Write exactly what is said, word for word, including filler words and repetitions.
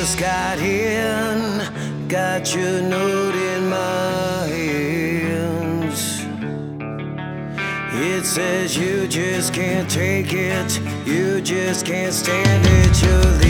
just got in, got your note in my hands. It says you just can't take it, you just can't stand it. You're